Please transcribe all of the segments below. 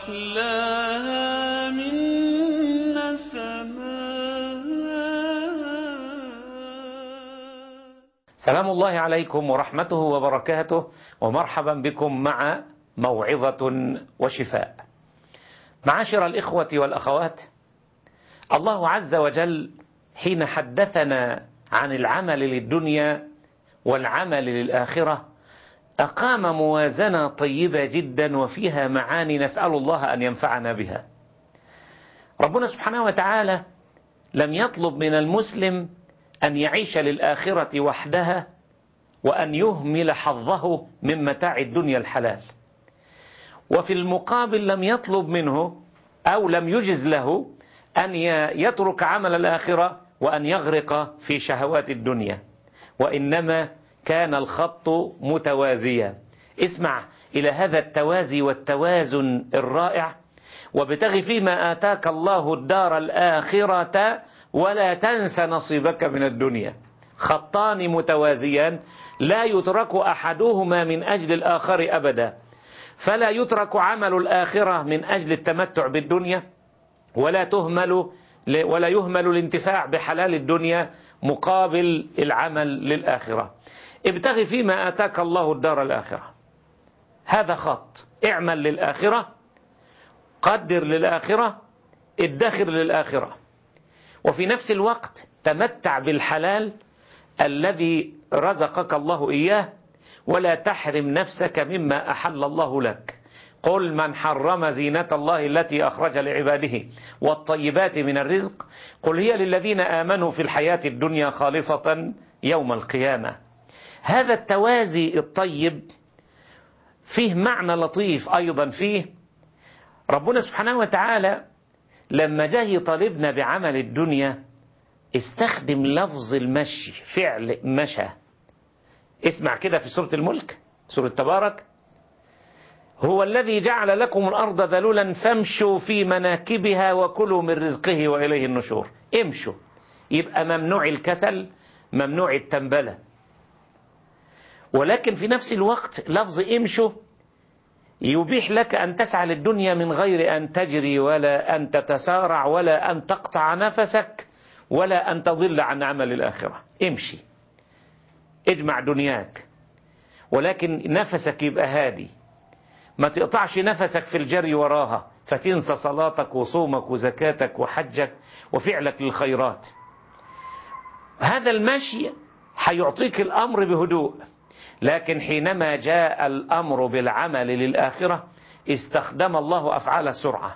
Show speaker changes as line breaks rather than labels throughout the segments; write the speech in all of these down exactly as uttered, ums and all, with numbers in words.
أحلاها من نسمات.
سلام الله عليكم ورحمته وبركاته، ومرحبا بكم مع موعظة وشفاء. معاشر الإخوة والأخوات، الله عز وجل حين حدثنا عن العمل للدنيا والعمل للآخرة أقام موازنة طيبة جدا وفيها معاني نسأل الله أن ينفعنا بها. ربنا سبحانه وتعالى لم يطلب من المسلم أن يعيش للآخرة وحدها وأن يهمل حظه من متاع الدنيا الحلال، وفي المقابل لم يطلب منه أو لم يجز له أن يترك عمل الآخرة وأن يغرق في شهوات الدنيا، وإنما كان الخط متوازيا. اسمع إلى هذا التوازي والتوازن الرائع: وابتغ فيما آتاك الله الدار الآخرة ولا تنس نصيبك من الدنيا. خطان متوازيان لا يترك أحدهما من أجل الآخر أبدا، فلا يترك عمل الآخرة من أجل التمتع بالدنيا، ولا تهمل ولا يهمل الانتفاع بحلال الدنيا مقابل العمل للآخرة. ابتغ فيما آتاك الله الدار الآخرة، هذا خط. اعمل للآخرة، قدر للآخرة، ادخر للآخرة، وفي نفس الوقت تمتع بالحلال الذي رزقك الله إياه، ولا تحرم نفسك مما أحل الله لك. قل من حرم زينة الله التي أخرج لعباده والطيبات من الرزق قل هي للذين آمنوا في الحياة الدنيا خالصة يوم القيامة. هذا التوازي الطيب فيه معنى لطيف أيضا. فيه ربنا سبحانه وتعالى لما جاء يطالبنا بعمل الدنيا استخدم لفظ المشي، فعل مشى. اسمع كده في سورة الملك، سورة تبارك: هو الذي جعل لكم الأرض ذلولا فامشوا في مناكبها وكلوا من رزقه وإليه النشور. امشوا، يبقى ممنوع الكسل، ممنوع التنبلة. ولكن في نفس الوقت لفظ امشوا يبيح لك أن تسعى للدنيا من غير أن تجري ولا أن تتسارع ولا أن تقطع نفسك ولا أن تضل عن عمل الآخرة. امشي، اجمع دنياك، ولكن نفسك يبقى هادي، ما تقطعش نفسك في الجري وراها فتنسى صلاتك وصومك وزكاتك وحجك وفعلك للخيرات. هذا المشي حيعطيك الأمر بهدوء، لكن حينما جاء الأمر بالعمل للآخرة استخدم الله أفعال السرعة: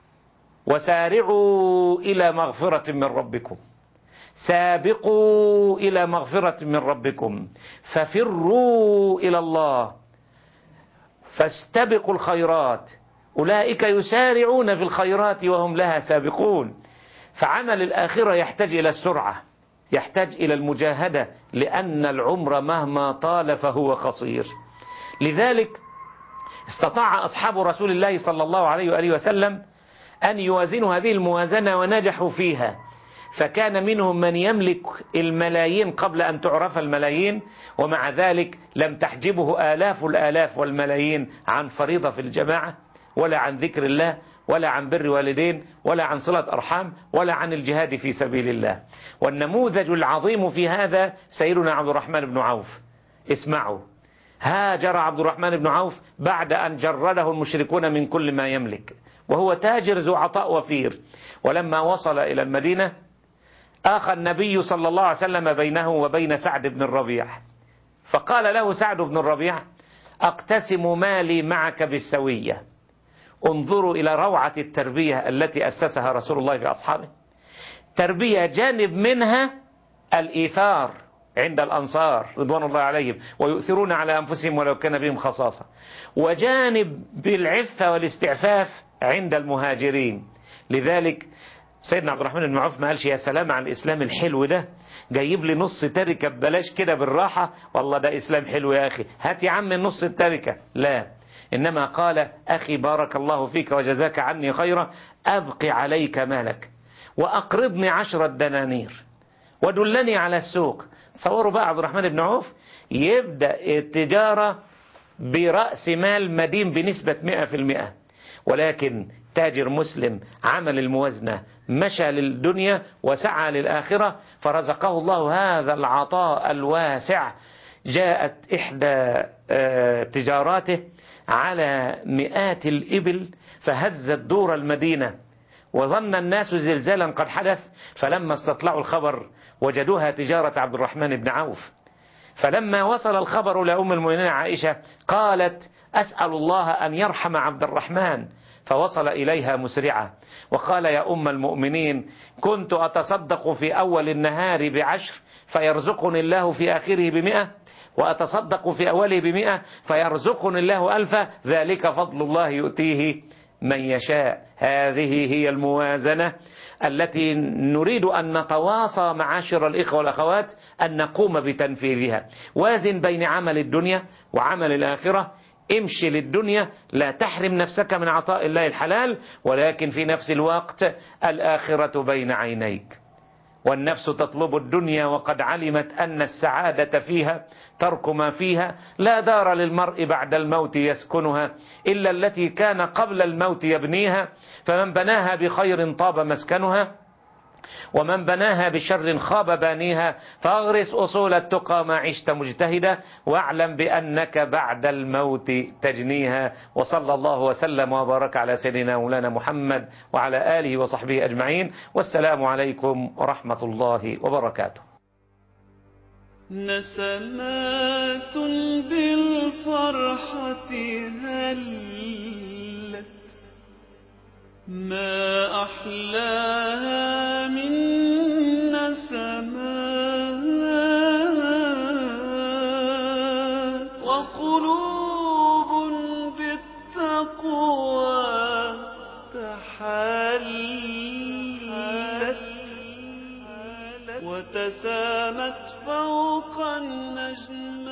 وسارعوا إلى مغفرة من ربكم، سابقوا إلى مغفرة من ربكم، ففروا إلى الله، فاستبقوا الخيرات، أولئك يسارعون في الخيرات وهم لها سابقون. فعمل الآخرة يحتاج إلى السرعة، يحتاج إلى المجاهدة، لأن العمر مهما طال فهو قصير. لذلك استطاع أصحاب رسول الله صلى الله عليه وآله وسلم أن يوازنوا هذه الموازنة ونجحوا فيها، فكان منهم من يملك الملايين قبل أن تعرف الملايين، ومع ذلك لم تحجبه آلاف الآلاف والملايين عن فريضة في الجماعة، ولا عن ذكر الله، ولا عن بر والدين، ولا عن صلة أرحام، ولا عن الجهاد في سبيل الله. والنموذج العظيم في هذا سيدنا عبد الرحمن بن عوف. اسمعوا: هاجر عبد الرحمن بن عوف بعد أن جرده المشركون من كل ما يملك، وهو تاجر ذو عطاء وفير. ولما وصل إلى المدينة آخى النبي صلى الله عليه وسلم بينه وبين سعد بن الربيع، فقال له سعد بن الربيع: أقتسم مالي معك بالسوية. انظروا إلى روعة التربية التي أسسها رسول الله في أصحابه. تربية جانب منها الإيثار عند الأنصار رضوان الله عليهم، ويؤثرون على أنفسهم ولو كان بهم خصاصة، وجانب بالعفة والاستعفاف عند المهاجرين. لذلك سيدنا عبد الرحمن بن عوف ما قالش يا سلام على الإسلام الحلو ده، جايب لي نص تركة ببلاش كده بالراحة، والله ده إسلام حلو يا أخي، هات يا عم النص التركة. لا، إنما قال: أخي بارك الله فيك وجزاك عني خيرا، أبقي عليك مالك وأقرضني عشرة دنانير ودلني على السوق. تصوروا بقى عبد الرحمن بن عوف يبدأ التجارة برأس مال مدين بنسبة مئة في المئة، ولكن تاجر مسلم عمل الموازنة، مشى للدنيا وسعى للآخرة، فرزقه الله هذا العطاء الواسع. جاءت إحدى تجاراته على مئات الإبل فهزت دور المدينة، وظن الناس زلزالا قد حدث، فلما استطلعوا الخبر وجدوها تجارة عبد الرحمن بن عوف. فلما وصل الخبر لأم المؤمنين عائشة قالت: أسأل الله أن يرحم عبد الرحمن. فوصل إليها مسرعة وقال: يا أم المؤمنين، كنت أتصدق في أول النهار بعشر فيرزقني الله في آخره بمئة، وأتصدق في أوله بمئة فيرزقني الله ألفا، ذلك فضل الله يؤتيه من يشاء. هذه هي الموازنة التي نريد أن نتواصى معاشر الإخوة والأخوات أن نقوم بتنفيذها. وازن بين عمل الدنيا وعمل الآخرة. امشي للدنيا، لا تحرم نفسك من عطاء الله الحلال، ولكن في نفس الوقت الآخرة بين عينيك. والنفس تطلب الدنيا وقد علمت أن السعادة فيها ترك ما فيها. لا دار للمرء بعد الموت يسكنها إلا التي كان قبل الموت يبنيها، فمن بناها بخير طاب مسكنها، ومن بناها بشر خاب بانيها. فاغرس أصول التقى ما عشت مجتهدا، واعلم بأنك بعد الموت تجنيها. وصلى الله وسلم وبارك على سيدنا مولانا محمد وعلى آله وصحبه أجمعين، والسلام عليكم ورحمة الله وبركاته.
نسمات بالفرحة هلت، ما أحلاها من نسمات، وقلوب بالتقوى تحلت، وتسامت فوق النجم.